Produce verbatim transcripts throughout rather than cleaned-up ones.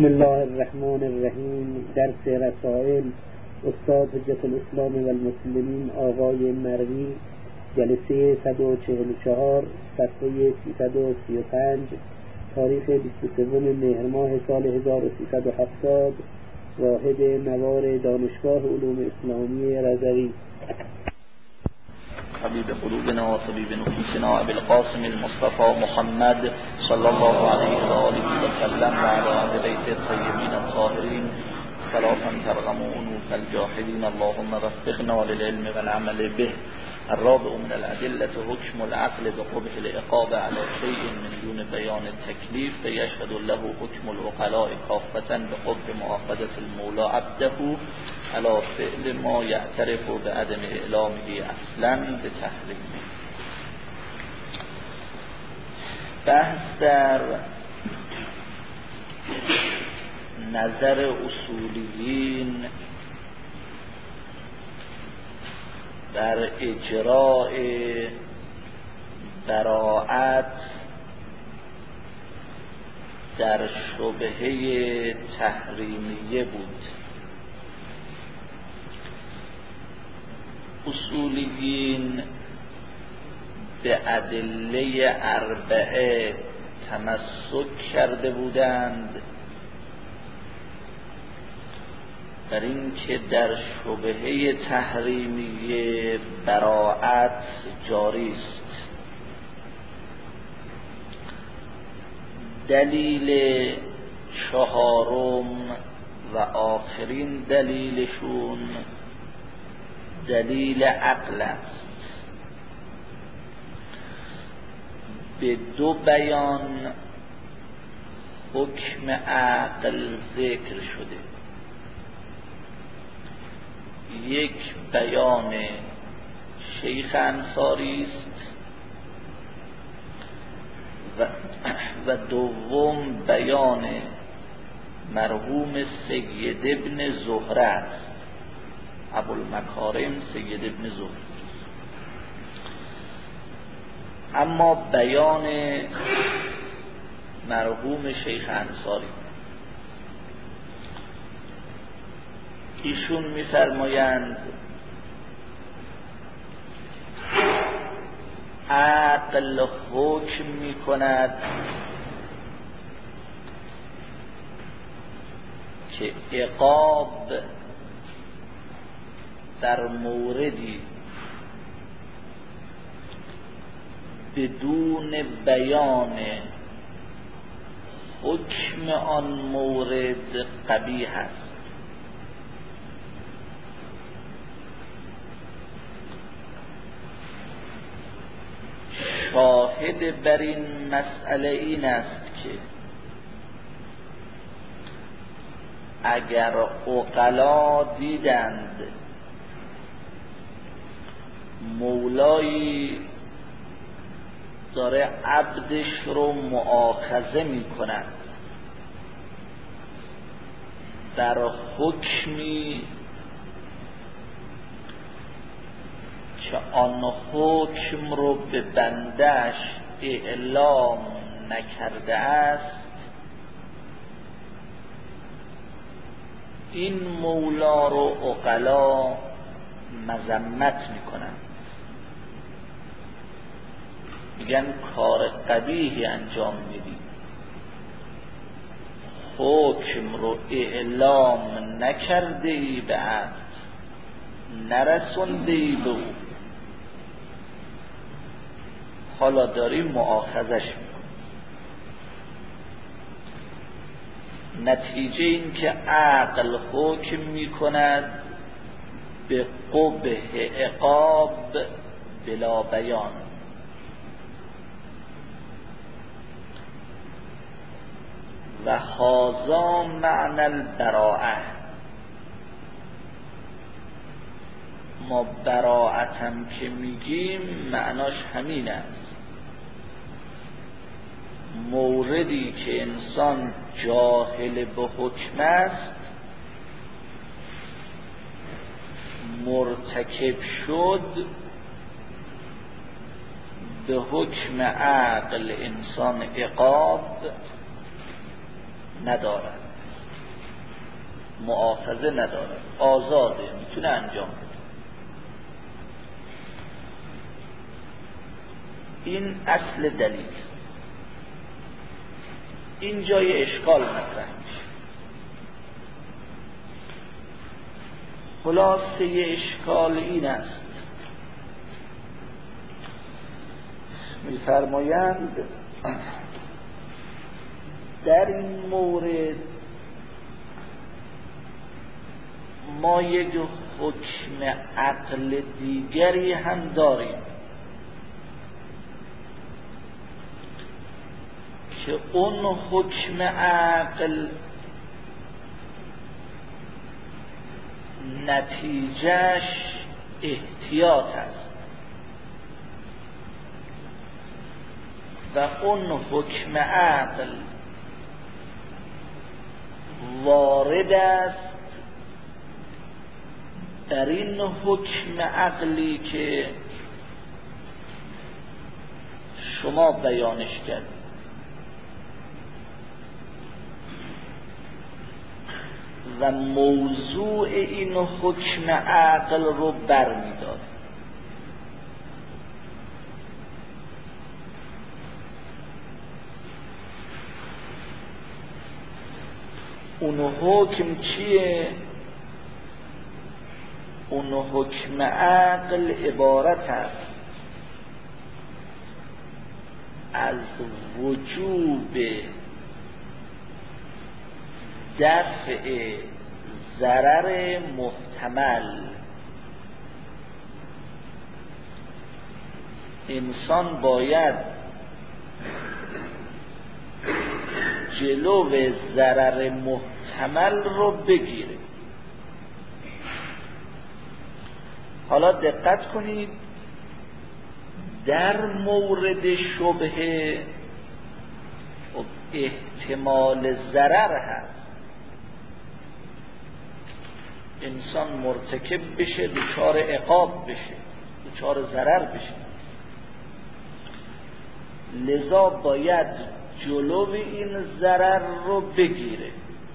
بسم الله الرحمن الرحیم. درس رسائل استاد حجت الاسلام و المسلمین آقای مروی، جلسه صد و چهل و چهار، صفحه سیصد و سی و پنج، تاریخ بیست و سوم مهر ماه سال هزار و سیصد و هفتاد، واحد نوار دانشگاه علوم اسلامی رضوی. حبیب قلوبنا و طبیب نفوسنا ابی القاسم المصطفى محمد صلی الله علیه و آله و سلم و علی اهل بیت الطیبین الطاهرین صلاة ترغم انوف الجاحدین. اللهم وفقنا للعلم والعمل به. الرابع من الأدلة حكم العقل بقبح العقاب على شيء من دون بيان التكليف، فيشهد له حكم العقلاء كافة بقبح مؤاخذة المولى عبده على فعل ما يعترف بعدم إعلامه أصلا بتحريمه. بحث در نظر اصولیین در اجراء براءت در شبهه تحریمیه بود. اصولیین به ادله اربعه تمسک کرده بودند در این که در شبهه تحریمیه براءت جاری است. دلیل چهارم و آخرین دلیلشون دلیل عقل است. به دو بیان حکم عقل ذکر شده. یک بیان شیخ انصاری است و, و دوم بیان مرحوم سید ابن زهره است. ابوالمکارم سید ابن زهره. اما بیان مرحوم شیخ انصاری، ایشون می‌فرمایند عقل حکم می‌کند که عقاب در موردی بدون بیان حکم آن مورد قبیح است. شاهد بر این مسئله این است که اگر عقلا دیدند مولایی داره عبدش رو مؤاخذه می کند در حکمی که آن حکم رو به بندهش اعلام نکرده است، این مولا رو عقلا مذمت میکنند، میگن کار قبیحی انجام میدی، حکم رو اعلام نکرده ای به عبد، نرسونده ای به او، حالا داری مؤاخذش میکنی. نتیجه این که عقل حکم میکند به قبح عقاب بلا بیان. و هذا معنی البراءه. ما براءتم که میگیم معناش همین است. موردی که انسان جاهل به حکم است مرتکب شد، به حکم عقل انسان عقاب ندارد. مؤاخذه نداره، آزاده، میتونه انجام بده. این اصل دلیل. این جای اشکال مطرح میشه. خلاصه اشکال این است، میفرمایند در این مورد ما یک حکم عقل دیگری هم داریم که اون حکم عقل نتیجهش احتیاط است و اون حکم عقل وارد است در این حکم عقلی که شما بیانش کردید و موضوع این حکم عقل رو برمی‌داره. اون حکم چیه؟ اون حکم عقل عبارت است از وجوب دفع ضرر محتمل. انسان باید جلو ضرر محتمل رو بگیره. حالا دقت کنید، در مورد شبهه احتمال ضرر هست، انسان مرتکب بشه، دچار عقاب بشه، دچار ضرر بشه، لذا باید جلو این ضرر رو بگیره.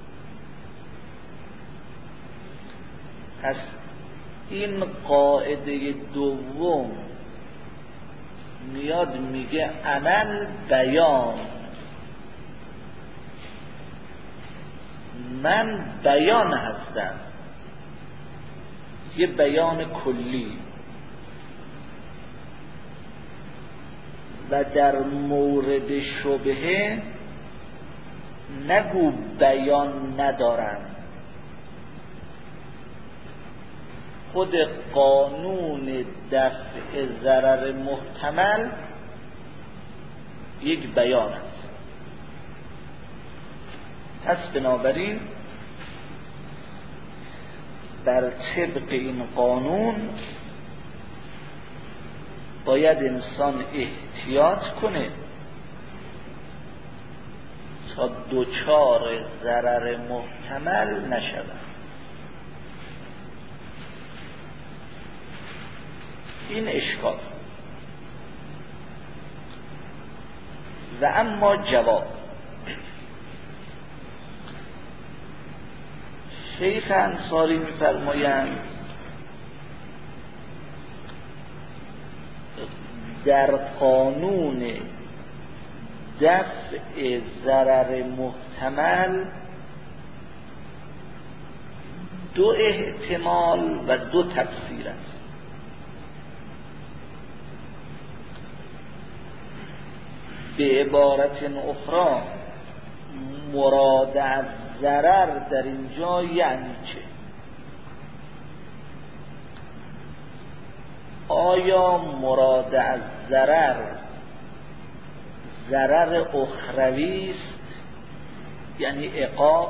پس این قاعده دوم میاد میگه عمل بیان، من بیان هستم، یه بیان کلی، و در مورد شبهه نگو بیان ندارم. خود قانون دفع ضرر محتمل یک بیان است. پس بنابراین بر طبق این قانون باید انسان احتیاط کنه تا دوچار ضرر محتمل نشود. این اشکال. و اما جواب، شیخ انصاری می‌فرمایند در قانون دفع ضرر محتمل دو احتمال و دو تفسیر است. به عبارت اخرى مراد از ضرر در اینجا یعنی چه؟ آیا مراد از ضرر ضرر اخروی است، یعنی عقاب،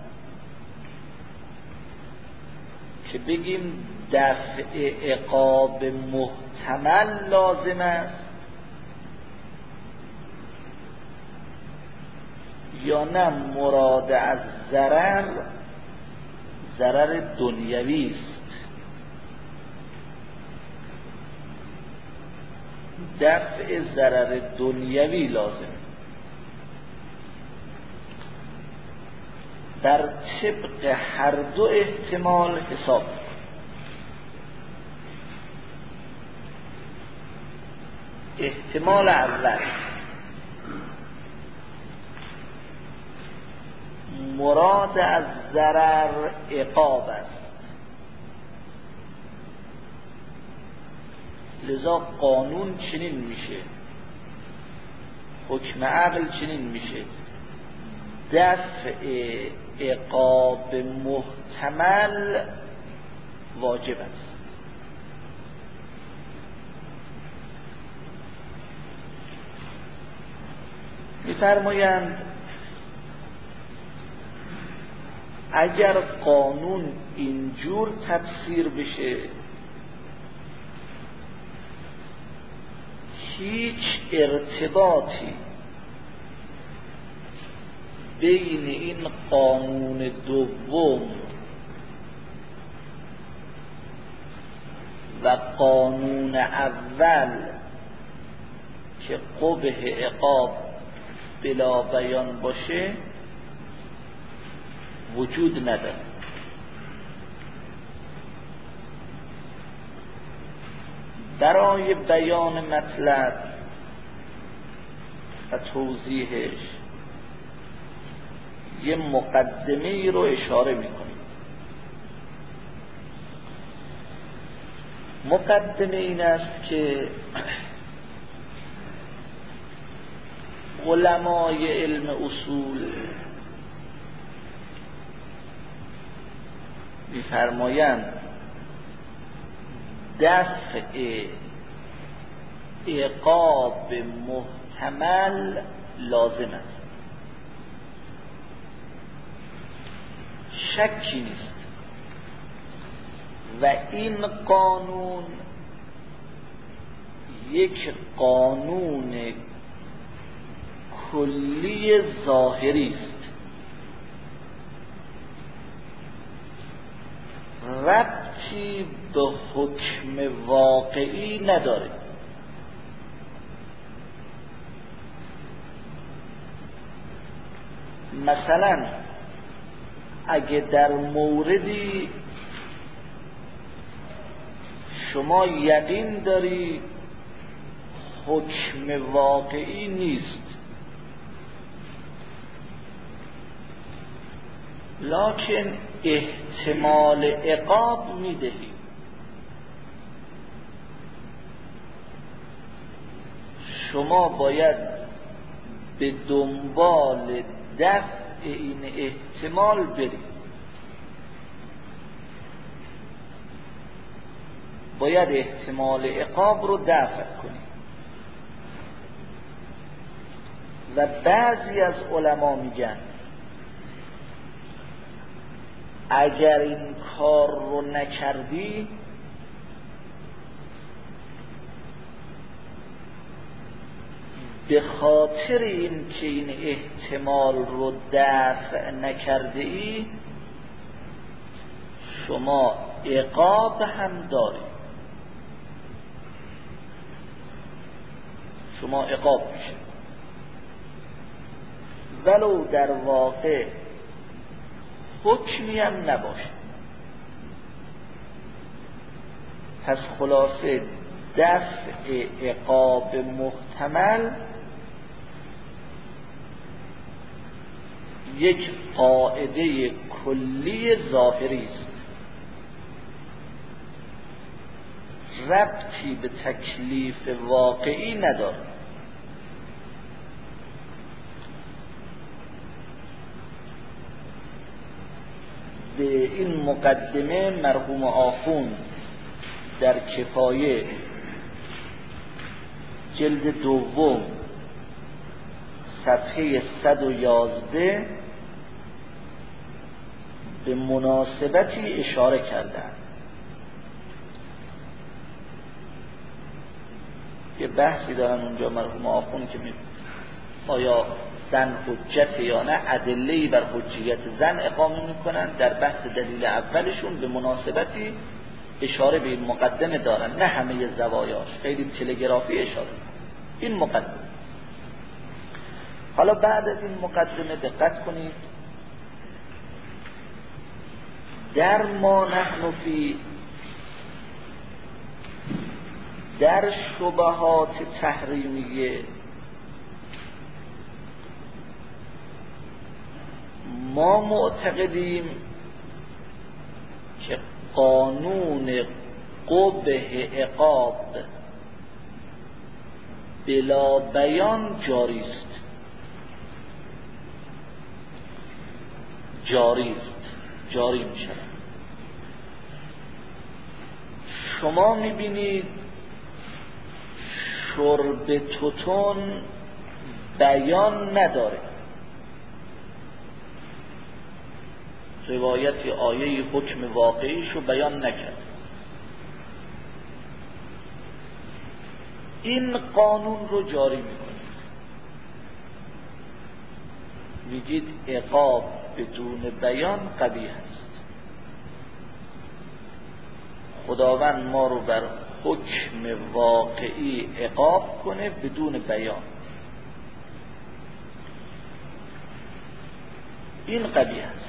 که بگیم دفع عقاب محتمل لازم است، یا نه مراد از ضرر ضرر دنیوی است، دفع ضرر دنیوی لازم. بر طبق هر دو احتمال حساب میکنه. احتمال اول مراد از ضرر عقاب است، لذا قانون چنین میشه، حکم عقل چنین میشه، دفع عقاب محتمل واجب است. می‌فرمایند اگر قانون اینجور تفسیر بشه هیچ ارتباطی بین این قانون دوم و قانون اول که قبح عقاب بلا بیان باشه وجود نداره. برای بیان مطلب و توضیحش یه مقدمه ای رو اشاره میکنیم. مقدمه این است که علمای علم اصول می‌فرمایند دفع عقاب محتمل لازم است، شکی نیست، و این قانون یک قانون کلی ظاهری است، ربطی به حکم واقعی نداره. مثلا اگه در موردی شما یقین داری حکم واقعی نیست، لکن احتمال عقاب میدهی، شما باید به دنبال دفع این احتمال برید، باید احتمال عقاب رو دفع کنید. و بعضی از علما میگن اگر این کار رو نکردی به خاطر این که این احتمال رو دفع نکرده ای شما عقاب هم داری، شما عقاب میشه ولو در واقع حکمی هم نباشه. پس خلاصه دفع عقاب محتمل یک قاعده کلی ظاهری است، ربطی به تکلیف واقعی نداره. به این مقدمه مرحوم آخوند در کفایه جلد دوم صفحه صد و یازده به مناسبتی اشاره کردند. یه بحثی دارن اونجا مرحوم آخوند که آیا زن حجت یا نه، ادله‌ای بر حجیت زن اقامه میکنن. در بحث دلیل اولشون به مناسبتی اشاره به این مقدمه دارن، نه همه زوایاش، خیلی تلگرافی اشاره. این مقدمه. حالا بعد از این مقدمه دقت کنید در ما نحن فی، در شبهات تحریمیه ما معتقدیم که قانون قبح عقاب بلا بیان جاری است، جاری است، جاری می شود. شما می بینید شرب توتون بیان نداره، روایتی آیه حکم واقعیشو بیان نکرد. این قانون رو جاری میکنید، میگید عقاب بدون بیان قبیح است. خداوند ما رو بر حکم واقعی عقاب کنه بدون بیان، این قبیح است.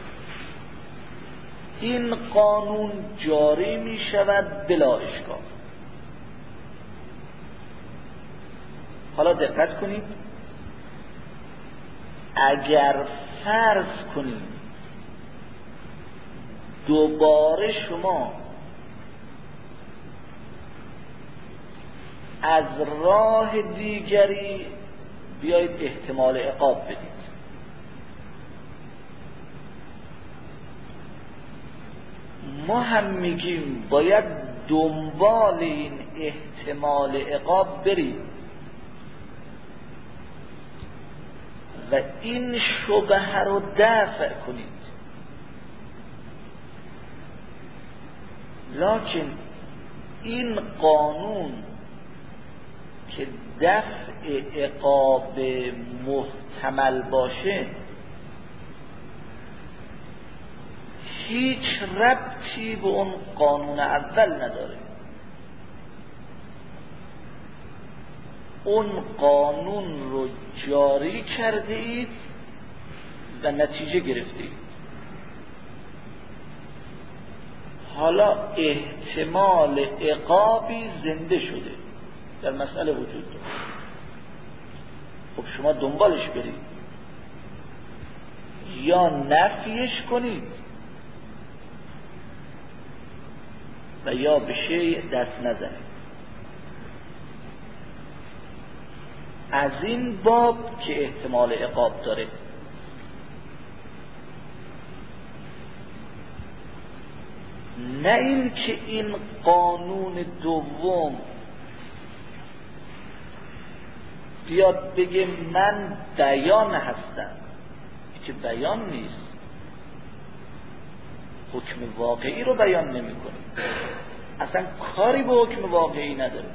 این قانون جاری می شود بلا اشکال. حالا دقت کنید، اگر فرض کنید دوباره شما از راه دیگری بیایید احتمال عقاب بدید، ما هم میگیم باید دنبال این احتمال عقاب برید و این شبهه رو دفع کنید. لکن این قانون که دفع عقاب محتمل باشه هیچ ربطی به اون قانون اول نداره. اون قانون رو جاری کرده اید و نتیجه گرفته اید. حالا احتمال عقابی زنده شده در مسئله وجود داره، خب شما دنبالش برید یا نفیش کنید و یا به شیء دست نزنید. از این باب که احتمال عقاب داره. نه این که این قانون دوم بیاد بگه من بیان هستم، که بیان نیست، حکم واقعی رو بیان نمی کنه، اصلا کاری به حکم واقعی نداره.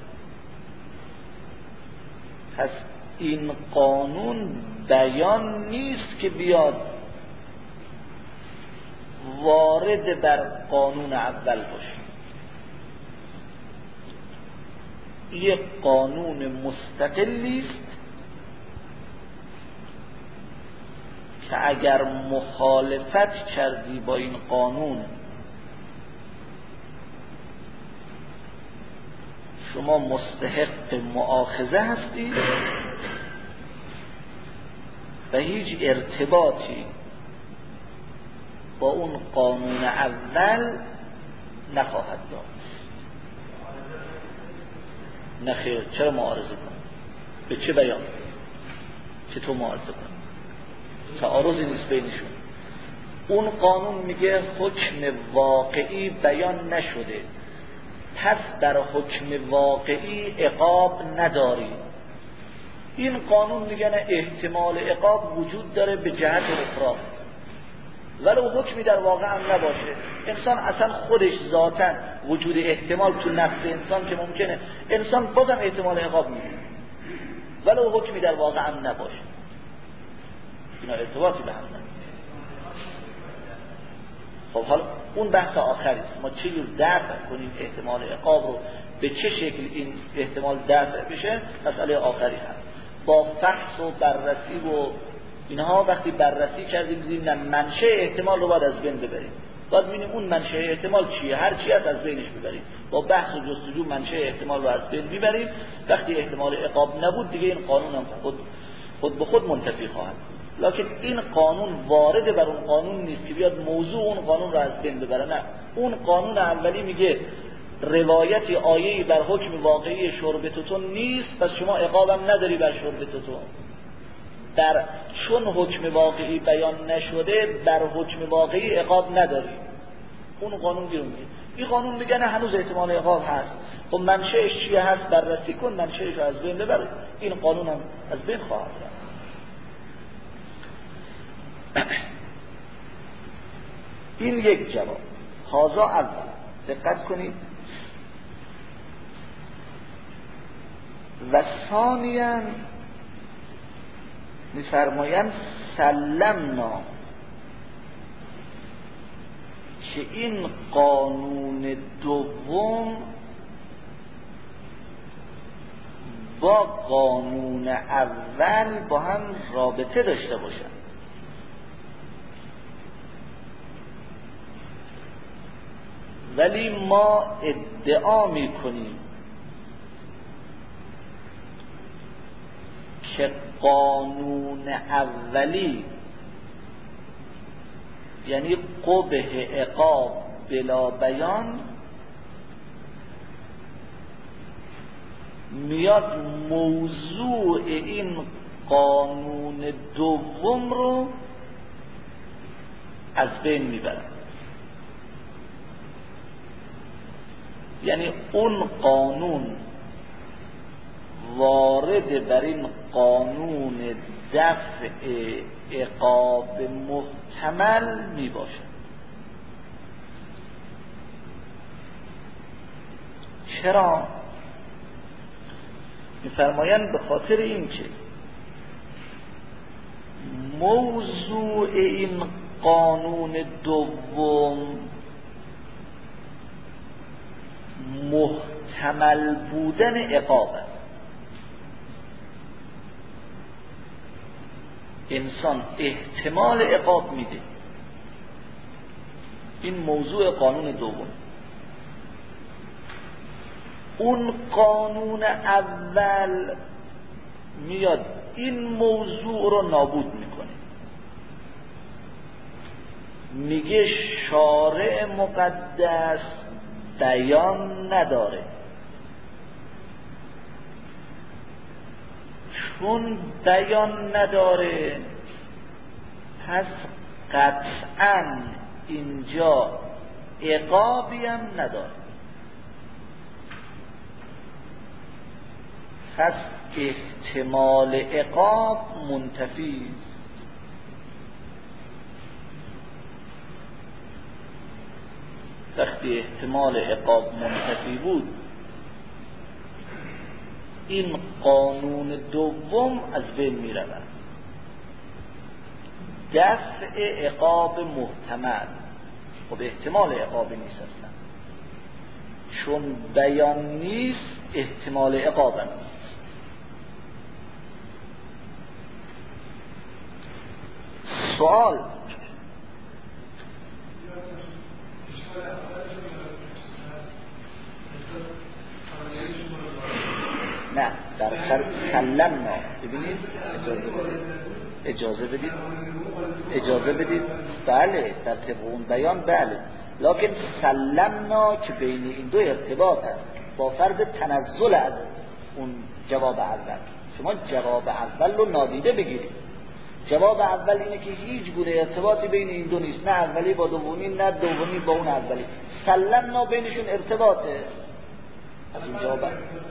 پس این قانون بیان نیست که بیاد وارد بر قانون اول باشه. یک قانون مستقلی است که اگر مخالفت کردی با این قانون شما مستحق مؤاخذه هستی و هیچ ارتباطی با اون قانون اول نخواهد داشت. نخیر، چرا معارضه کن؟ به چه بیان؟ چطور معارضه کن؟ تعارضی نیست بینشون. اون قانون میگه حکم واقعی بیان نشده، پس در حکم واقعی عقاب نداری. این قانون میگه نه، احتمال عقاب وجود داره به جهت اخرى، ولو حکمی در واقع هم نباشه. انسان اصلا خودش ذاتا وجود احتمال تو نفس انسان که ممکنه، انسان بازم احتمال عقاب میگه ولو حکمی در واقع هم نباشه. اینا ارتباطی به هم نداره. خب حالا اون بحث آخری است، ما چه جور دفع کنیم احتمال عقاب رو، به چه شکل این احتمال دفع بشه، مسئله آخری هست. با فحص و بررسی و اینها وقتی بررسی کردیم دیدیم نه، منشأ احتمال رو باید از بین ببریم. باید ببینیم اون منشأ احتمال چیه، هر چی هست از بینش ببریم. با بحث و جستجو منشأ احتمال رو از بین میبریم. وقتی احتمال عقاب نبود دیگه این قانون هم خود خود به خود منتفی خواهد. لکن این قانون وارد بر اون قانون نیست که بیاد موضوع اون قانون رو از بین ببره. نه، اون قانون اولی میگه روایتی آیه‌ای بر حکم واقعی شرب توتون نیست، پس شما عقابم نداری بر شرب توتون. در چون حکم واقعی بیان نشده بر حکم واقعی عقاب نداری. اون قانون بیرون میگه. این قانون میگه نه، هنوز احتمال عقاب هست. خب منشأش چیه هست بررسی کن، منشأش رو از بین ببر. این قانون هم از بین خواهد رفت. این یک جواب. هازا اول. دقت کنید. و ثانیاً می‌فرمایند سلمنا که این قانون دوم با قانون اول با هم رابطه داشته باشند. ولی ما ادعا می‌کنیم که قانون اولی یعنی قبح عقاب بلا بیان میاد موضوع این قانون دوم رو از بین میبره. یعنی اون قانون وارد بر این قانون دفع عقاب محتمل می باشد. چرا؟ می‌فرمایند به خاطر این که موضوع این قانون دوم محتمل بودن عقاب است. انسان احتمال عقاب میده. این موضوع قانون دوم. اون قانون اول میاد این موضوع رو نابود میکنه. میگه شارع مقدس بیان نداره، چون بیان نداره پس قطعاً اینجا عقابی هم نداره. پس احتمال عقاب منتفی است. وقتی احتمال عقاب منتفی بود این قانون دوم از بین می رود. دفع عقاب محتمل خب احتمال عقابی نیست اصلا، چون بیان نیست احتمال عقاب هم نیست. سوال نه در سلمنا ببینید اجازه بدید اجازه بدید اجازه بدید بله در طبق اون بیان بله، لکن سلمنا که بین این دو ارتباط هست با فرض تنزل از اون جواب اول. شما جواب اول رو نادیده بگیرید. جواب اول اینه که هیچ گونه ارتباطی بین این دو نیست، نه اولی با دومی نه دومی با اون اولی. سلمنا بینشون ارتباطه. از اون جواب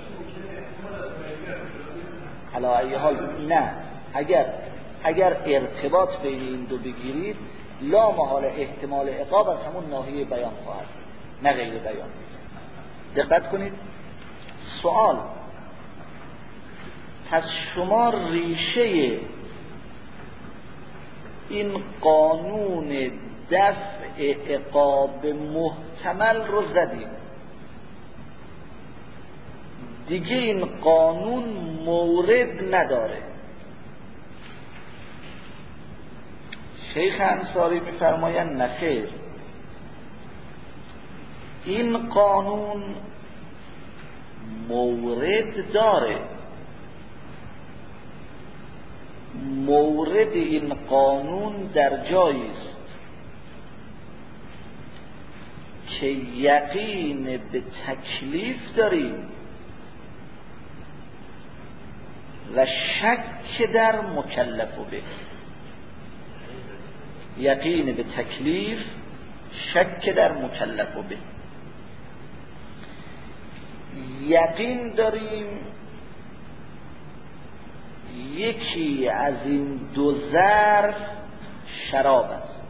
علی ای حال نه، اگر اگر ارتباط بین این دو بگیرید لا محال احتمال عقاب از همون ناحیه بیان خواهد نه غیر بیان. دقت کنید. سوال پس شما ریشه این قانون دفع عقاب محتمل رو زدیم، دیگه این قانون مورد نداره. شیخ انصاری میفرمایند نخیر، این قانون مورد داره. مورد این قانون در جایی است که یقین به تکلیف داریم و شک در مکلف به. یقین به تکلیف، شک در مکلف به. یقین داریم یکی از این دو ظرف شراب است،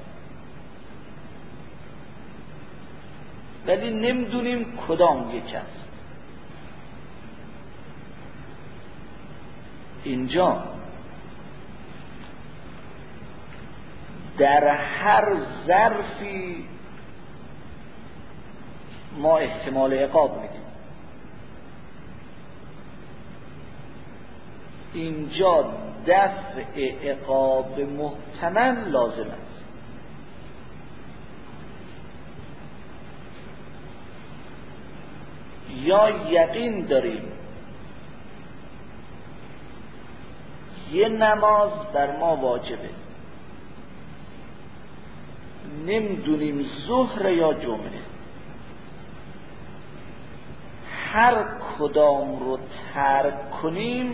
ولی نمیدونیم کدام یک است. اینجا در هر ظرفی ما احتمال عقاب میدیم. اینجا دفع عقاب محتمل لازم است. یا یقین داریم یه نماز بر ما واجبه، نمیدونیم ظهر یا جمعه، هر کدام رو ترک کنیم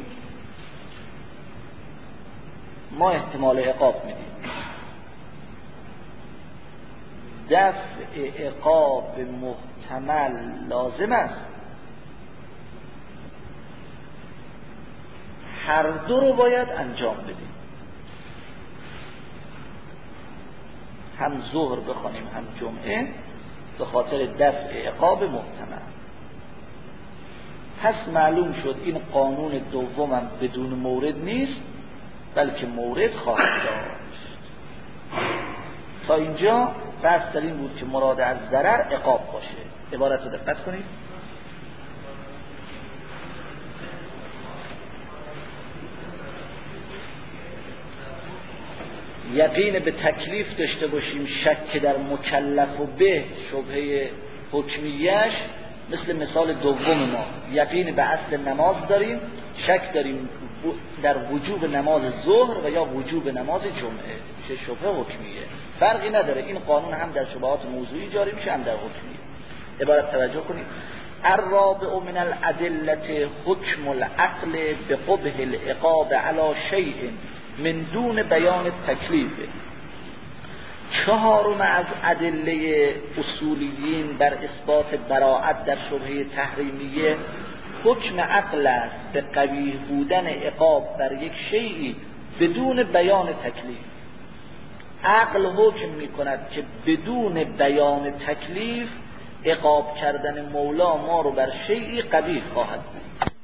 ما احتمال عقاب میدیم. دفع عقاب محتمل لازم است. هر دو رو باید انجام بدیم، هم ظهر بخوانیم هم جمعه، به خاطر دفع عقاب محتمل. پس معلوم شد این قانون دومم بدون مورد نیست، بلکه مورد خواهد داشت. تا اینجا بحث در این بود که مراد از ضرر عقاب باشه. عبارت رو دقت کنید. یقین به تکلیف داشته باشیم، شک در مکلف و به شبهه حکمیش، مثل مثال دوم ما یقین به اصل نماز داریم، شک داریم در وجوب نماز ظهر و یا وجوب نماز جمعه، چه شبهه حکمیه. فرقی نداره، این قانون هم در شبهات موضوعی جاری میشه هم در حکمیه. عبارت توجه کنید. الرابع من الادله حکم العقل بقبح العقاب علی شیء من دون بیان تکلیف. چهارم از ادله اصولیین بر اثبات براءت در شبهه تحریمیه حکم عقل است به قبیح بودن عقاب بر یک شیئی بدون بیان تکلیف. عقل حکم می کند که بدون بیان تکلیف عقاب کردن مولا ما رو بر شیئی قبیح خواهد بود.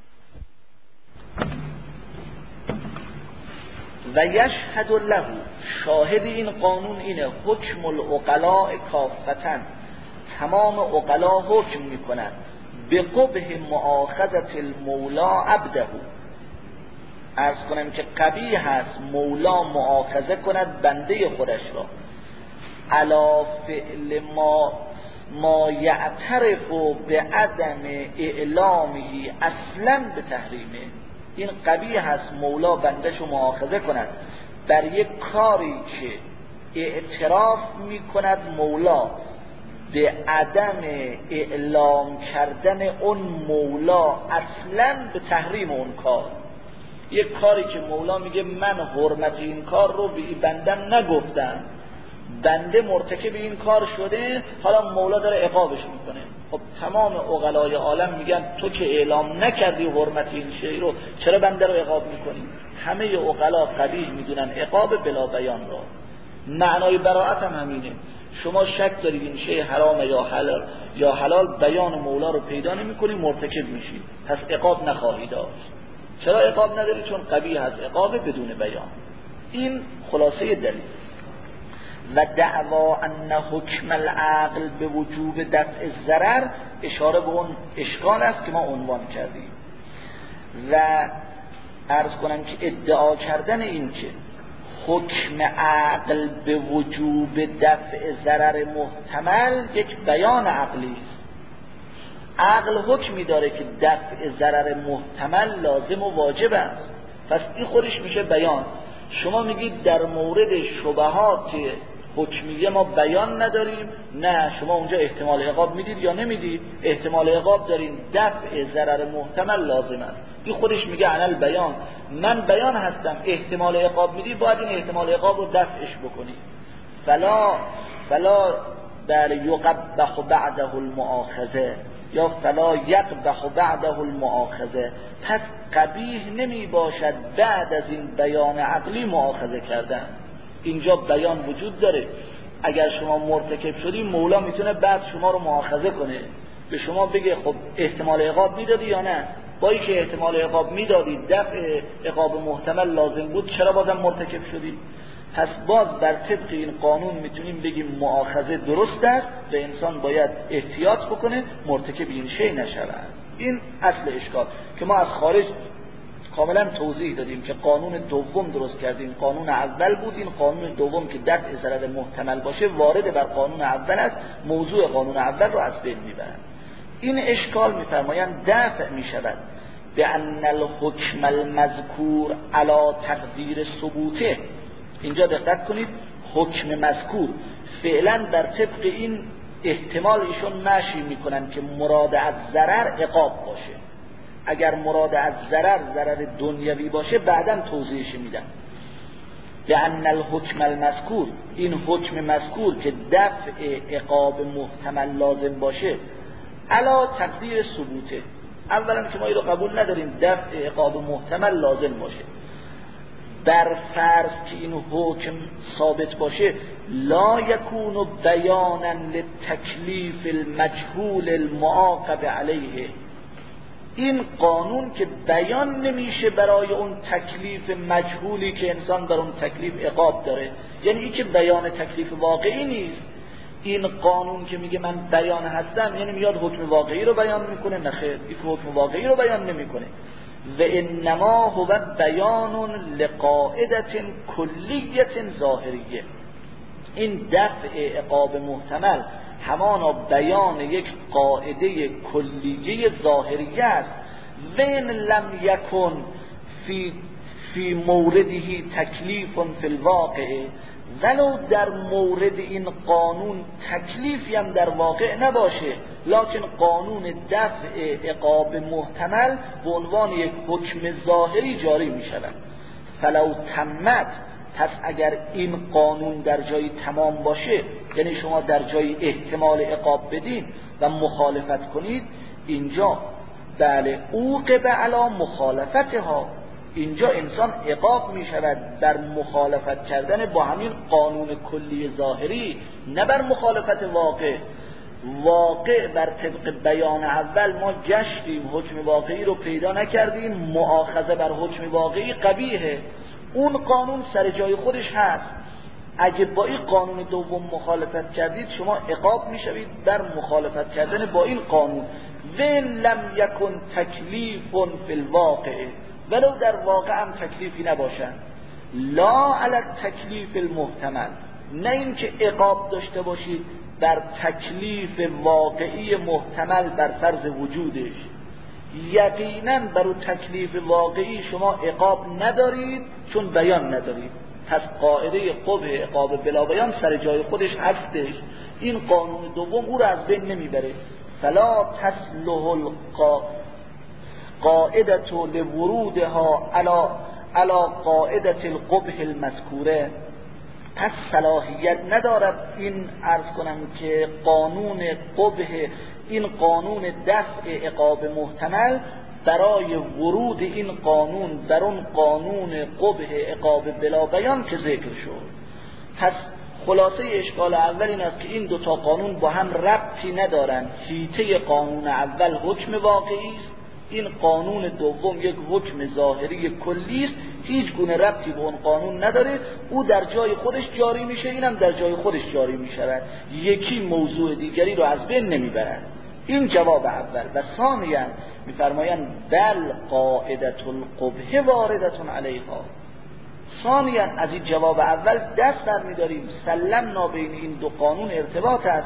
و یشهد له، شاهد این قانون اینه، حکم العقلاء کافتن، تمام عقلا حکم می کند به قبح مؤاخذة المولا عبده. عرض کنم که قبیح هست مولا مؤاخذه کند بنده خودش را علی فعل ما ما یعترف به عدم اعلامه اصلا به تحریمه. این قبیح هست مولا بندش رو مؤاخذه کند بر یک کاری که اعتراف می کند مولا به عدم اعلام کردن اون مولا اصلا به تحریم اون کار. یک کاری که مولا میگه من حرمت این کار رو به این بندم نگفتم، بنده مرتکب این کار شده، حالا مولا داره عقابش میکنه. خب تمام عقلای عالم میگن تو که اعلام نکردی حرمت این شی رو، چرا بنده رو عقاب میکنی؟ همه عقلا قبیح میدونن عقاب بلا بیان را. معنای براءت هم همینه. شما شک دارید این شی حرام یا حلال یا حلال، بیان مولا رو پیدا نمی‌کنی، مرتکب میشی، پس عقاب نخواهی داشت. چرا عقاب نداری؟ چون قبیح هست عقاب بدون بیان. این خلاصه دلیل. و دعوا ان حکم العقل به وجوب دفع ضرر اشاره به اون اشکال است که ما عنوان کردیم. و عرض کنم که ادعا کردن این که حکم عقل به وجوب دفع ضرر محتمل یک بیان عقلی است. عقل حکمی داره که دفع ضرر محتمل لازم و واجب است، پس این خودش میشه بیان. شما میگید در مورد شبهات حکمیه ما بیان نداریم، نه شما اونجا احتمال عقاب میدید یا نمیدید؟ احتمال عقاب دارین، دفع ضرر محتمل لازم است. این خودش میگه علل بیان. من بیان هستم، احتمال عقاب میدی، باید این احتمال عقاب رو دفعش بکنی. فلا فلا بل یقبح بعده المؤاخذه یا فلا یقبح بعده المؤاخذه، پس قبیح نمی باشد بعد از این بیان عقلی مؤاخذه کردن. اینجا بیان وجود داره، اگر شما مرتکب شدی مولا میتونه بعد شما رو مؤاخذه کنه، به شما بگه خب احتمال عقاب میدادی یا نه؟ با اینکه احتمال عقاب میدادی، دفع عقاب محتمل لازم بود، چرا بازم مرتکب شدی؟ پس باز بر طبق این قانون میتونیم بگیم مؤاخذه درست است و انسان باید احتیاط بکنه مرتکب این شی نشود. این اصل اشکال که ما از خارج کاملا توضیح دادیم که قانون دوم درست کردیم. قانون اول بود، این قانون دوم که دفع ضرر محتمل باشه وارد بر قانون اول است، موضوع قانون اول رو از بین میبرن. این اشکال میفرمایند دفع میشود به ان الحکم المذکور علی تقدیر ثبوته. اینجا دقت کنید، حکم مذکور فعلا در طبق این احتمال ایشون مشی میکنن که مراد از ضرر عقاب باشه. اگر مراد از ضرر ضرر دنیوی باشه بعداً توضیحش میدم. لأن الحکم المذکور، این حکم مذکور که دفع عقاب محتمل لازم باشه علا تقدیر ثبوته. اولا که ما این رو قبول نداریم دفع عقاب محتمل لازم باشه، در فرض که این حکم ثابت باشه لا یکون بیانا للتکلیف المجهول المعاقب علیه. این قانون که بیان نمیشه برای اون تکلیف مجهولی که انسان بر اون تکلیف عقاب داره، یعنی این که بیان تکلیف واقعی نیست. این قانون که میگه من بیان هستم یعنی میاد حکم واقعی رو بیان میکنه؟ نخیر، این حکم واقعی رو بیان نمیکنه. و انما هو بیان لقاعدة کلیة ظاهریه. این دفع عقاب محتمل همانا بیان یک قاعده کلیه ظاهریه است. و ان لم یکن فی فی موردهی تکلیف فی الواقع، ولو در مورد این قانون تکلیفی هم در واقع نباشه، لکن قانون دفع عقاب محتمل به عنوان یک حکم ظاهری جاری می شود. فلو تمت، پس اگر این قانون در جایی تمام باشه، یعنی شما در جایی احتمال عقاب بدین و مخالفت کنید، اینجا بله اوقب علی مخالفتها، اینجا انسان عقاب می شود بر مخالفت کردن با همین قانون کلی ظاهری، نه بر مخالفت واقع. واقع بر طبق بیان اول ما گشتیم، حکم واقعی رو پیدا نکردیم، مؤاخذه بر حکم واقعی قبیحه، اون قانون سر جای خودش هست. اگه با این قانون دوم مخالفت کردید شما عقاب میشوید بر مخالفت کردن با این قانون. و لم یکن تکلیف فی الواقع، ولو در واقع هم تکلیفی نباشن، لا علی تکلیف المحتمل، نه اینکه عقاب داشته باشید در تکلیف واقعی محتمل بر فرض وجودش. یقینا بر تکلیف واقعی شما عقاب ندارید چون بیان ندارید، پس قاعده قبح عقاب بلا بیان سر جای خودش هستش. این قانون دوم او را از بین نمیبره. فلا تصلح القاعده لورودها علی علی قاعده القبح المذکوره، پس صلاحیت ندارد این عرض کنم که قانون قبح، این قانون دفع عقاب محتمل برای ورود این قانون در اون قانون قبح عقاب بلا بیان که ذکر شد. پس خلاصه اشکال اول این است که این دوتا قانون با هم ربطی ندارند. حیطه قانون اول حکم واقعی است، این قانون دوم یک حکم ظاهری کلی است، هیچ گونه ربطی به اون قانون نداره، او در جای خودش جاری میشه، اینم در جای خودش جاری میشود، یکی موضوع دیگری رو از بین نمیبرد. این جواب اول. و ثانیا میفرمایند بل قاعده القبح وارده علیها. ثانیا از این جواب اول دست در میداریم، سلمنا بین این دو قانون ارتباط است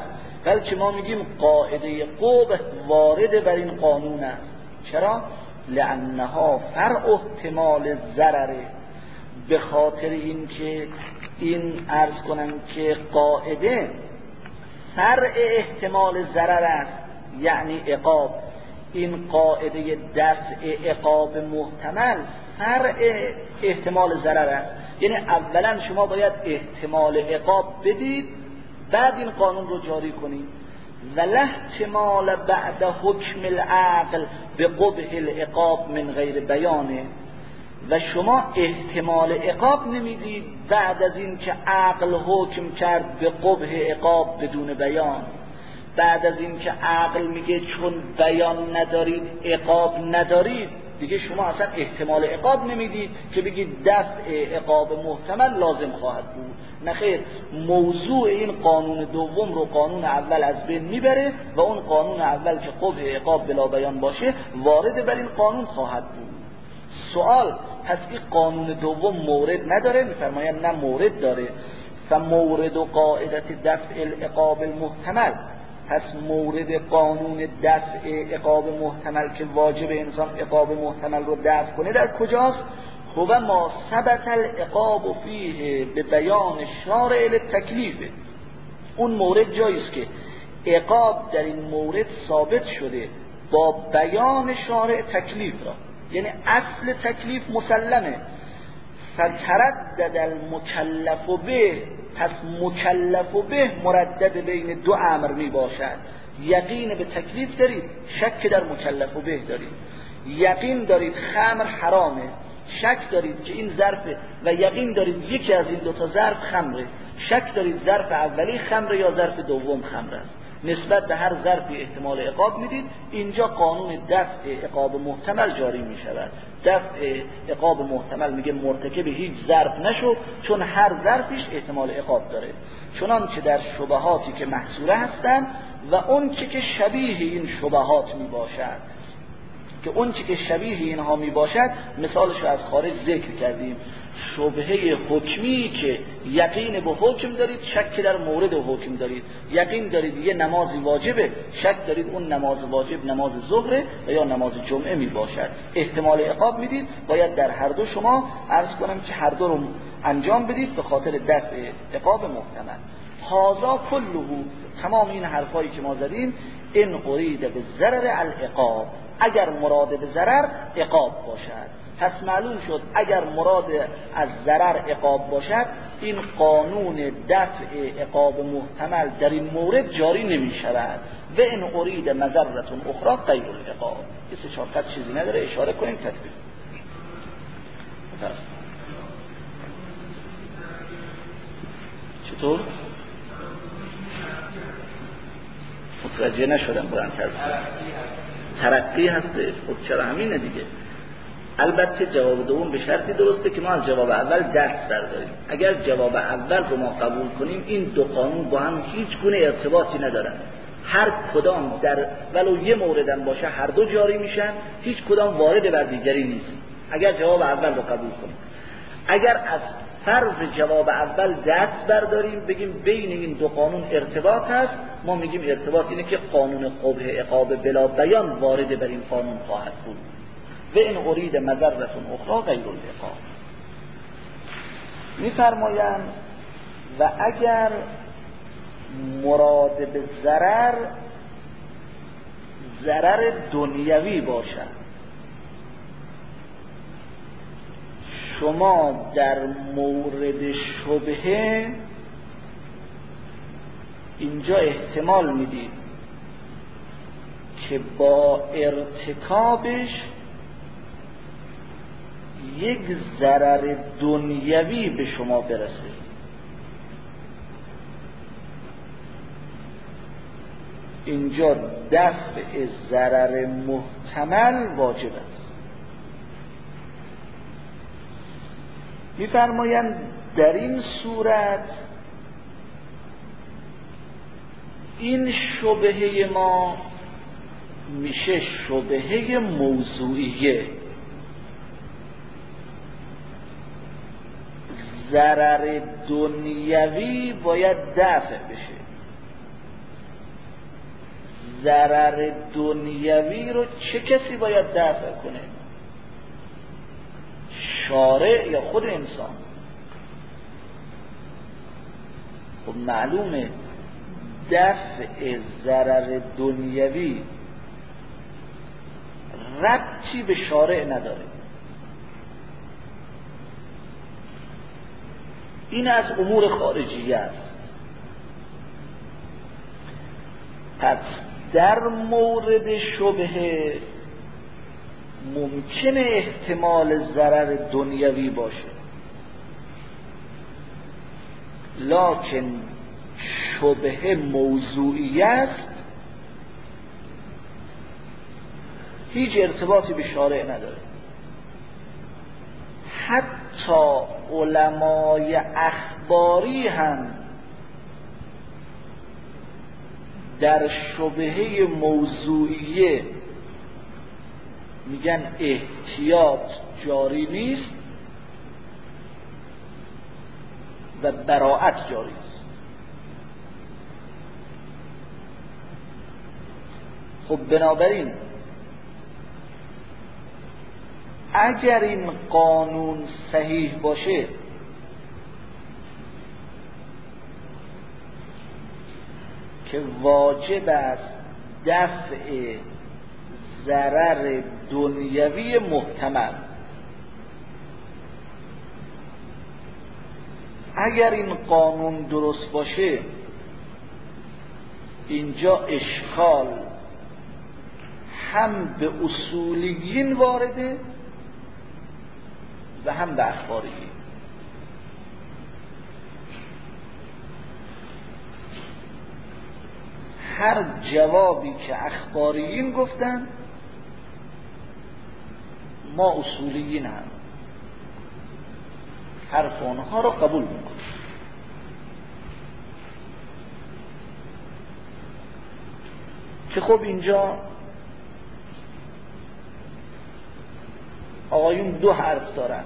بلکه ما میگیم قاعده قبح وارد بر این قانون است. چرا؟ لانها فرع احتمال ضرره، به خاطر این که این عرض کنم که قاعده فرع احتمال ضرر است، یعنی عقاب. این قاعده دفع عقاب محتمل فرع احتمال ضرر است، یعنی اولا شما باید احتمال عقاب بدید بعد این قانون رو جاری کنید. ولا احتمال بعد حکم العقل به قبح العقاب من غیر بیانه، و شما احتمال عقاب نمیدید بعد از این که عقل حکم کرد به قبح عقاب بدون بیان. بعد از این که عقل میگه چون بیان ندارید عقاب ندارید، دیگه شما اصلا احتمال عقاب نمیدید که بگید دفع عقاب محتمل لازم خواهد بود. نخیر، موضوع این قانون دوم رو قانون اول از بین میبره و اون قانون اول که قبح عقاب بلا بیان باشه وارد بر این قانون خواهد بود. سوال، پس این قانون دوم مورد نداره؟ میفرمایند نه مورد داره. فمورد و قاعدت دفع العقاب المحتمل، پس مورد قانون دفع عقاب محتمل که واجب انسان عقاب محتمل رو دفع کنه در کجاست؟ هو ما ثبت العقاب فیه به بیان شارع للتکلیف. اون مورد جایی است که عقاب در این مورد ثابت شده با بیان شارع تکلیف را، یعنی اصل تکلیف مسلمه. فتردد المکلف به، پس مکلف به مردد بین دو امر می باشد. یقین به تکلیف دارید، شک در مکلف به دارید. یقین دارید خمر حرامه، شک دارید که این ظرفه، و یقین دارید یکی از این دوتا ظرف خمره. شک دارید ظرف اولی خمره یا ظرف دوم خمره است. نسبت به هر ظرفی احتمال عقاب میدید. اینجا قانون دفع عقاب محتمل جاری می شود. دفع عقاب محتمل میگه مرتکب هیچ ظرف نشو، چون هر ظرفیش احتمال عقاب داره، چنان که در شبهاتی که محصوره هستن و اون چه که شبیه این شبهات می باشد، که اون چه که شبیه اینها می باشد مثالش رو از خارج ذکر کردیم. شبهه حکمی که یقین به حکم دارید، شک در مورد حکم دارید. یقین دارید یه نمازی واجبه، شک دارید اون نماز واجب نماز ظهره و یا نماز جمعه می باشد. احتمال عقاب میدید، باید در هر دو شما عرض کنم که هر دو رو انجام بدید به خاطر دفع عقاب محتمل. هذا کله، تمام این حرفایی که ما زدیم، ان ارید به ضرر العقاب، اگر مراد به ضرر عقاب باشد. پس معلوم شد اگر مراد از ضرر عقاب باشد، این قانون دفع عقاب محتمل در این مورد جاری نمی شود. و ان ارید مضرة اخرى غیر العقاب، کسی چارت چیزی نداره، اشاره کنیم تطبیق. چطور؟ متوجه نشدم بران ترقی هسته. خود چرا همینه دیگه. البته جواب دوم به شرطی درسته که ما از جواب اول دست داریم. اگر جواب اول رو ما قبول کنیم، این دو قانون با هم هیچ گونه ارتباطی ندارن. هر کدام در ولو یه موردن باشه هر دو جاری میشن، هیچ کدام وارد بر دیگری نیست. اگر جواب اول رو قبول کنیم، اگر از فرض جواب اول دست برداریم بگیم بین این دو قانون ارتباط هست، ما میگیم ارتباط اینه که قانون قبح عقاب بلا بیان وارد بر این قانون خواهد بود. و این ارید مضرة اخرى غیر العقاب. میفرمایند و اگر مراد به ضرر ضرر دنیوی باشد، شما در مورد شبهه اینجا احتمال میدید که با ارتکابش یک ضرر دنیوی به شما برسه. اینجا دفع ضرر محتمل واجب است. می‌فرمایند در این صورت این شبهه ما میشه شبهه موضوعیه. ضرر دنیوی باید دفع بشه. ضرر دنیوی رو چه کسی باید دفع کنه؟ شارع یا خود انسان؟ خب معلومه دفع ضرر دنیوی ربطی به شارع نداره. این از امور خارجیه است. پس در مورد شبهه ممکنه احتمال ضرر دنیوی باشه، لکن شبهه موضوعی است، هیچ ارتباطی به شارع نداره. حتی علمای اخباری هم در شبهه موضوعیه میگن احتیاط جاری نیست و براءت جاری است. خب بنابراین اگر این قانون صحیح باشه که واجب است دفع ضرر دنیوی محتمل، اگر این قانون درست باشه اینجا اشکال هم به اصولیین وارده و هم به اخباریین. هر جوابی که اخباریین گفتن ما اصولیین هم حرف اونها رو قبول میکنیم. که خب اینجا آقایون دو حرف دارن.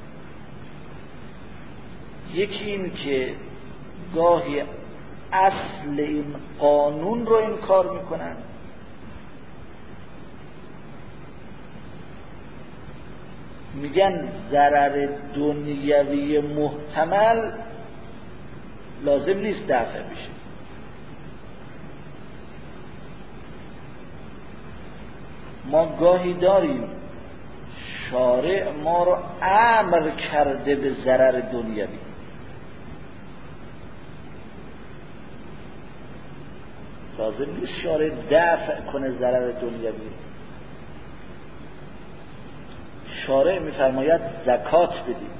یکی این که گاهی اصل این قانون رو انکار میکنن، میگن ضرر دنیوی محتمل لازم نیست دفع بشه. ما گاهی داریم شارع ما رو امر کرده به ضرر دنیوی، لازم نیست شارع دفع کنه ضرر دنیوی. شارع میفرماید زکات بدید،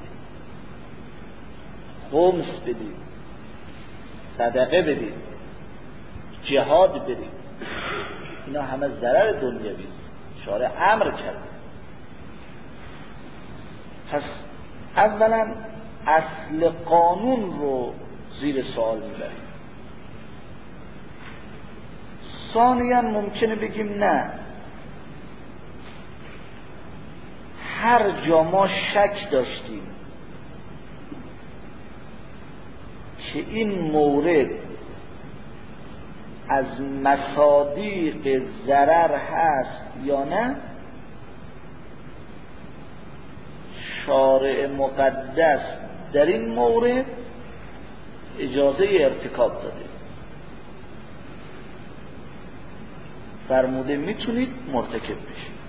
خمس بدید، صدقه بدید، جهاد بدید، اینا همه ضرر دنیوی است، شارع امر کرده. پس اولا اصل قانون رو زیر سوال میبریم. ثانیاً ممکنه بگیم نه، هر جا ما شک داشتیم که این مورد از مصادیق ضرر هست یا نه، شارع مقدس در این مورد اجازه ارتکاب داده، فرموده میتونید مرتکب بشید.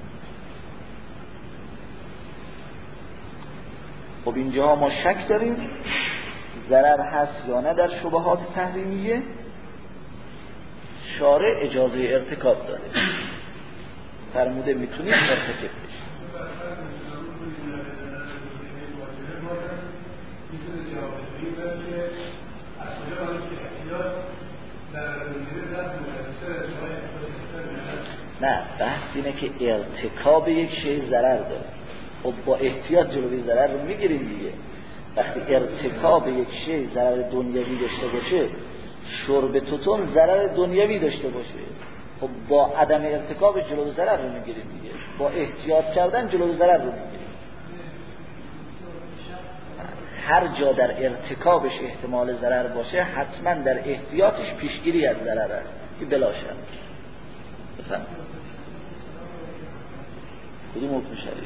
خب اینجا ما شک داریم ضرر هست یا نه در شبهات تحریمیه، شارع اجازه ارتکاب داده، فرموده میتونید مرتکب بشید. نه، بحث اینه که ارتکاب یک شی ضرر داره. خب با احتیاط جلوی ضرر رو میگیریم دیگه. وقتی ارتکاب یک شی ضرر دنیوی داشته باشه، شرب توتون ضرر دنیوی داشته باشه، خب با عدم ارتکاب جلوی ضرر رو میگیریم دیگه. با احتیاط کردن جلوی ضرر رو میگیریم. هر جا در ارتکابش احتمال ضرر باشه، حتما در احتیاطش پیشگیری از ضرر است که بلا شک. بفهم کدوم حکم شرعی؟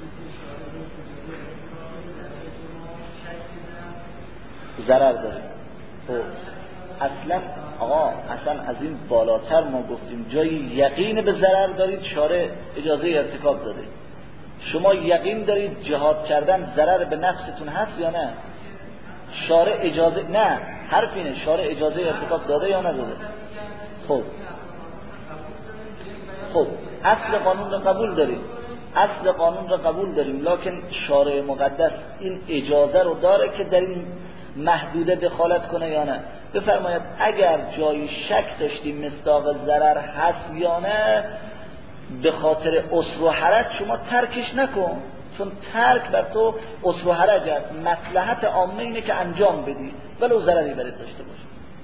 ضرر داره. خب اصلا آقا اصلا از این بالاتر ما گفتیم جایی یقین به ضرر دارید شارع اجازه ارتکاب داده. شما یقین دارید جهاد کردن ضرر به نفستون هست یا نه؟ شارع اجازه نه حرف اینه شارع اجازه ارتکاب داده یا نداده؟ خب خب اصل قانون رو قبول داریم اصل قانون رو قبول داریم لکن شارع مقدس این اجازه رو داره که در این محدوده دخالت کنه یا نه. بفرماید اگر جایی شک داشتیم مصداق ضرر هست یا نه به خاطر عسر و حرج شما ترکش نکن، چون ترک بر تو عسر و حرج است. مصلحت عامه اینه که انجام بدی ولو ضرری برات داشته باشه.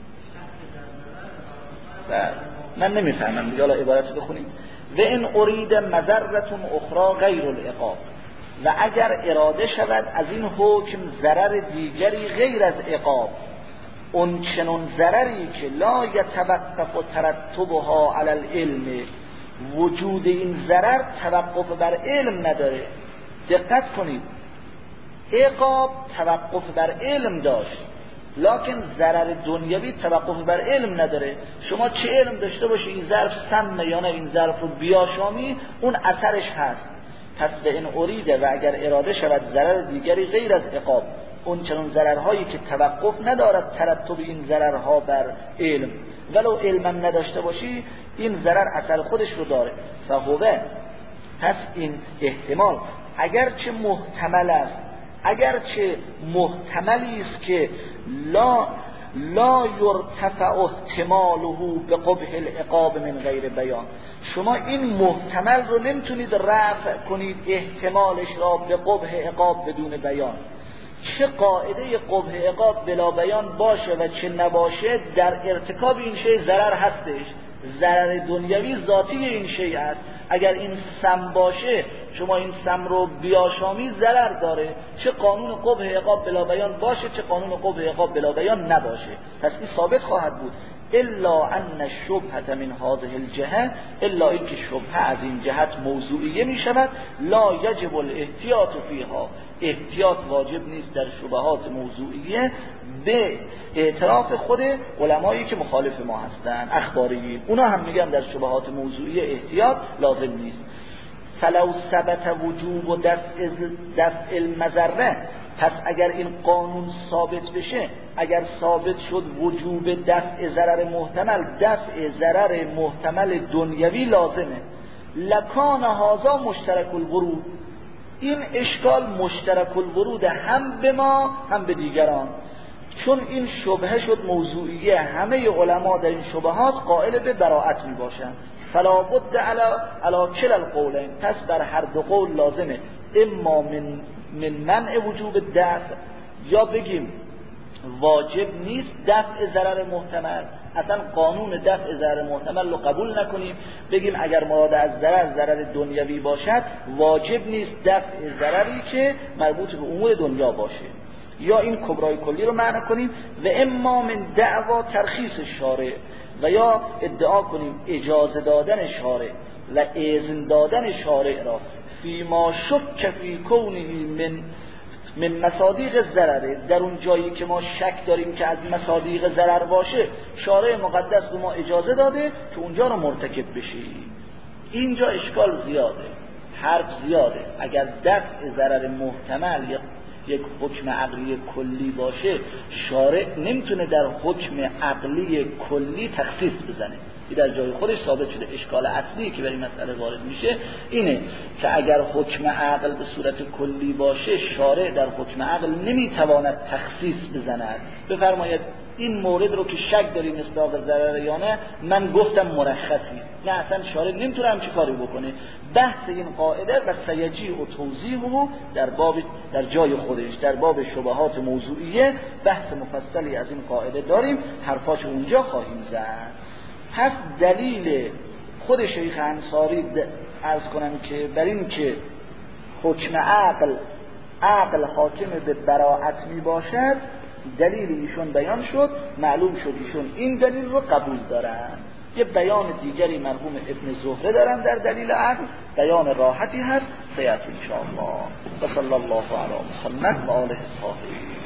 و من نمیفهمم دیگه، حالا عبارت رو بخونیم. و این ارید مضرتون اخرى غیر العقاب، و اگر اراده شود از این حکم ضرر دیگری غیر از عقاب، اون چنون ضرری که لا یتوقف و ترتبها علی العلم، وجود این ضرر توقف بر علم نداره. دقت کنید، عقاب توقف بر علم داشت لکن ضرر دنیوی توقف بر علم نداره. شما چه علم داشته باشی این ظرف سمه یا نه این ظرف رو بیاشامی اون اثرش هست. پس به این اریده و اگر اراده شود ضرر دیگری غیر از عقاب، اون چنون ضررهایی که توقف ندارد ترتب این ضررها بر علم، ولو علم نداشته باشی این ضرر اثر خودش رو داره. فهوه، پس این احتمال اگرچه محتمل است، اگرچه محتملی است که لا لا یرتفع احتماله به قبح العقاب من غیر بیان، شما این محتمل رو نمیتونید رفع کنید احتمالش را به قبح عقاب بدون بیان. چه قاعده قبح عقاب بلا بیان باشه و چه نباشه، در ارتکاب این شی ضرر هستش. ضرر دنیوی ذاتی این شی است. اگر این سم باشه شما این سم رو بیاشامی ضرر داره، چه قانون قبح عقاب بلا بیان باشه چه قانون قبح عقاب بلا بیان نباشه. پس این ثابت خواهد بود. الا ان الشبهه من هذه الجهه، الا اینکه شبهه از این جهت موضوعیه می شود. لا یجب الاحتیاط فیها، احتیاط واجب نیست در شبهات موضوعیه به اعتراف خود علمایی که مخالف ما هستن اخباریین. اونا هم میگن در شبهات موضوعیه احتیاط لازم نیست. فلو ثبت وجوب و دفع دفع المضره، پس اگر این قانون ثابت بشه، اگر ثابت شد وجوب دفع ضرر محتمل، دفع ضرر محتمل دنیوی لازمه، لکان هذا مشترک الورود، این اشکال مشترک الورود هم به ما هم به دیگران، چون این شبهه شد موضوعیه، همه علما در این شبهات قائل به براءت می باشند. فلا بد علی علی کل القولین، پس در هر دو قول لازمه، اما من من منع وجوب دفع، یا بگیم واجب نیست دفع ضرر محتمل، اصلا قانون دفع ضرر محتمل رو قبول نکنیم، بگیم اگر مراد از ضرر ضرر دنیوی باشد واجب نیست دفع ضرری که مربوط به امور دنیا باشه، یا این کبرای کلی رو معنی کنیم. و اما من دعوا ترخیص شارع، و یا ادعا کنیم اجازه دادن شارع و اذن دادن شارع را فیما شک فی کونه من من مصادیق ضرره، در اون جایی که ما شک داریم که از مصادیق ضرر باشه، شارع مقدس به ما اجازه داده که اونجا رو مرتکب بشیم. اینجا اشکال زیاده، حرف زیاده. اگر دفع ضرر محتمل یک حکم عقلی کلی باشه، شارع نمیتونه در حکم عقلی کلی تخصیص بزنه. این در جای خودش ثابت شده. اشکال اصلی که برای مسئله وارد میشه اینه که اگر حکم عقل به صورت کلی باشه، شارع در حکم عقل نمیتواند تخصیص بزند. بفرمایید این مورد رو که شک داری مصداق ضرر یا نه، من گفتم مرخصی، نه اصلا شارع نمیتونه همچی کاری بکنه. بحث این قاعده و سیجی و توضیحه در باب در جای خودش، در باب شبهات موضوعیه بحث مفصلی از این قاعده داریم، حرفاش اونجا خواهیم زد. پس دلیل خود شیخ انصاری عرض کنم که بر این که حکم عقل عقل حاکم به براءت می باشد، دلیل ایشون بیان شد، معلوم شد ایشون این دلیل رو قبول دارن. یه بیان دیگری مرحوم ابن زهره دارن در دلیل عقل، بیان راحتی هست، سیأتی ان شاء الله. و صلی الله علی محمد و آله الطاهرین.